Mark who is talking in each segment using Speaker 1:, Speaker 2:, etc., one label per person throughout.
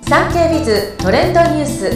Speaker 1: 産経ビズトレンドニュース。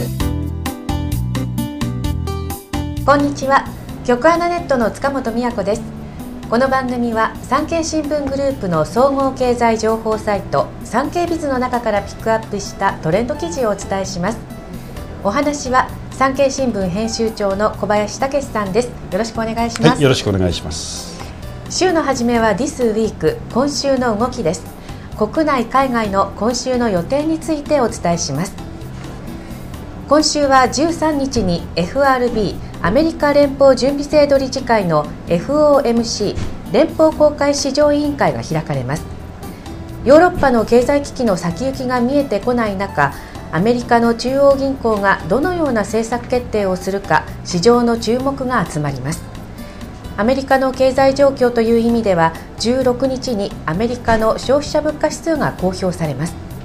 Speaker 1: こんにちは、局アナネットの塚本美也子です。この番組は産経新聞グループの総合経済情報サイト産経ビズの中からピックアップしたトレンド記事をお伝えします。お話は産経新聞編集長の小林武史さんです。よろしくお願いします。
Speaker 2: はい、よろしくお願いします。
Speaker 1: 週の初めは This Week 今週の動きです。国内海外の今週の予定についてお伝えします。今週は13日に FRB アメリカ連邦準備制度理事会の FOMC 連邦公開市場委員会が開かれます。ヨーロッパの経済危機の先行きが見えてこない中、アメリカの中央銀行がどのような政策決定をするか市場の注目が集まります。アメリカの経済状況という意味では16日にアメリカの消費者物価指数が公表されます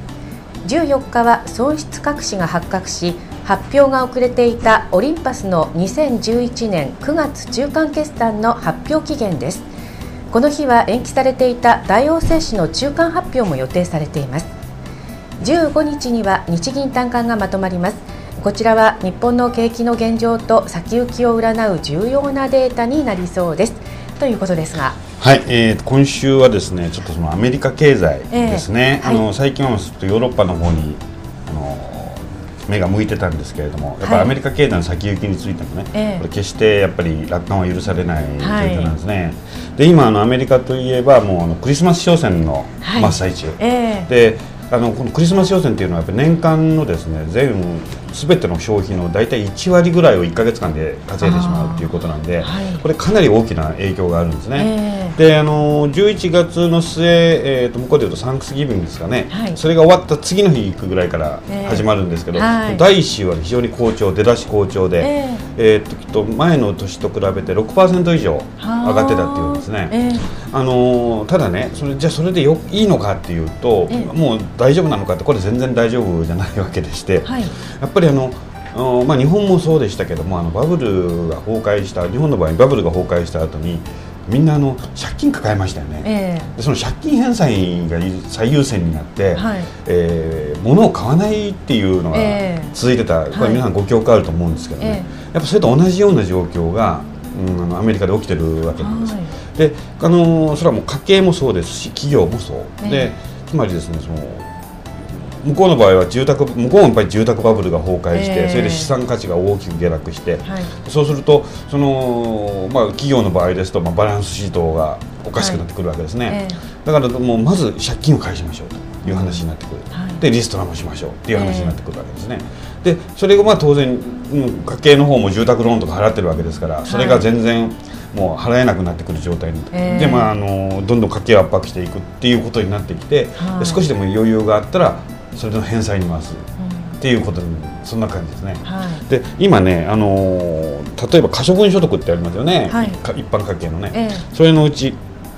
Speaker 1: 。14日は損失隠しが発覚し、発表が遅れていたオリンパスの2011年9月中間決算の発表期限です。この日は延期されていた大王製紙の中間発表も予定されています。15日には日銀短観がまとまります。こちらは日本の景気の現状と先行きを占う重要なデータになりそうですということですが、
Speaker 2: はい、今週はですね、ちょっとそのアメリカ経済ですね、はい、最近はずっとヨーロッパの方に目が向いてたんですけれども、やっぱりアメリカ経済の先行きについてもね、これ決してやっぱり楽観は許されない状況なんですね。で、今アメリカといえばもうクリスマス商戦の真っ最中、でこのクリスマス商戦というのはやっぱり年間のですね全ての消費の大体1割ぐらいを1ヶ月間で稼いでしまうということなんで、これかなり大きな影響があるんですね。で11月の末、向こうでいうとサンクスギビングですかね、それが終わった次の日行くぐらいから始まるんですけど、第1週は非常に好調、出だし好調で、前の年と比べて 6% 以上上がってたっていうんですね。ただね、じゃあそれでいいのかっていうと、もう大丈夫なのかって、これ全然大丈夫じゃないわけでして、やっぱり日本もそうでしたけども、バブルが崩壊した、日本の場合バブルが崩壊した後にみんな借金抱えましたよね。でその借金返済が最優先になって、物を買わないっていうのが続いてた、これ皆さんご記憶あると思うんですけどね、やっぱそれと同じような状況がアメリカで起きてるわけなんです。でそれはもう家計もそうですし企業もそうで、つまりですね、向こうの場合は向こうもやっぱり住宅バブルが崩壊して、それで資産価値が大きく下落して、そうすると企業の場合ですと、バランスシートがおかしくなってくるわけですね。だからもうまず借金を返しましょうという話になってくる、でリストラもしましょうという話になってくるわけですね。でそれが当然家計の方も住宅ローンとか払ってるわけですから、それが全然もう払えなくなってくる状態になって、でどんどん家計を圧迫していくっていうことになってきて、で少しでも余裕があったらそれの返済に回すっていうことに、そんな感じですね。で今ね、例えば可処分所得ってありますよね、一般家計のね、それのうち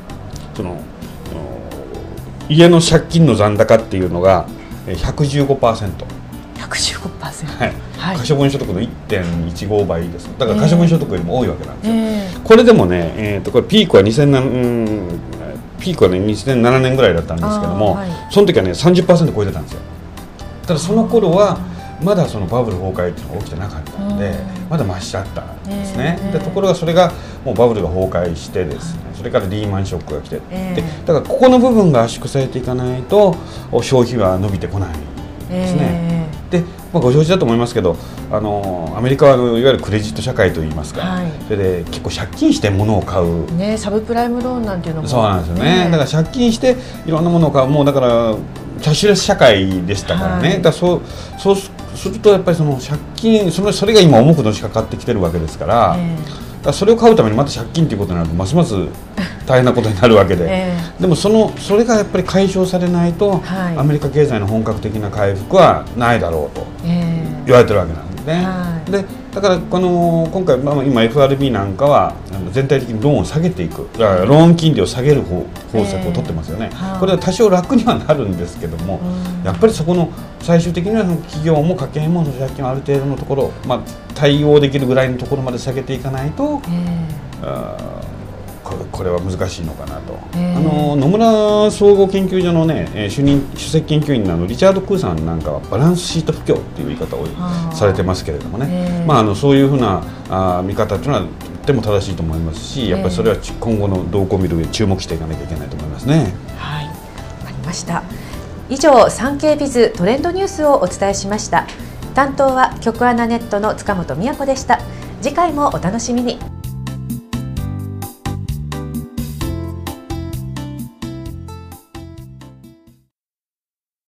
Speaker 2: 家の借金の残高っていうのが 115%。可処分所得の 1.15 倍です。だから可処分所得よりも多いわけなんですよ。これでもね、これピークは2007年ぐらいだったんですけども、その時はね 30% 超えてたんですよ。ただその頃はまだそのバブル崩壊っていうのが起きてなかったので、まだマシだったんですね。でところがそれがもうバブルが崩壊してですね、それからリーマンショックが来て、でだからここの部分が圧縮されていかないと消費は伸びてこないですね。でご承知だと思いますけど、アメリカはいわゆるクレジット社会といいますか、それで結構借金して物を買う、
Speaker 1: サブプライムローンなんていうのも
Speaker 2: そうなんですよね。だから借金していろんなものを買う、もうだからキャッシュレス社会でしたからね。だからそうするとやっぱりその借金、それが今重くのしかかってきてるわけですから、だからそれを買うためにまた借金ということになるとますます大変なことになるわけで、でもそれがやっぱり解消されないと、アメリカ経済の本格的な回復はないだろうと言われてるわけなんですね。でだから今回、今 FRB なんかは全体的にローンを下げていく、ローン金利を下げる方策を取ってますよね。これは多少楽にはなるんですけども、やっぱりそこの最終的には企業も家計も借金をある程度のところ、対応できるぐらいのところまで下げていかないと、 これは難しいのかなと。野村総合研究所のね、首席研究員のリチャード・クーさんなんかはバランスシート不況っていう言い方をされてますけれどもね、そういうふうな見方というのはとっても正しいと思いますし、やっぱりそれは今後の動向を見る上で注目していかなきゃいけないと思いますね。
Speaker 1: はい、わかりました。以上、産経ビズトレンドニュースをお伝えしました。担当は局アナネットの塚本美也子でした。次回もお楽しみに。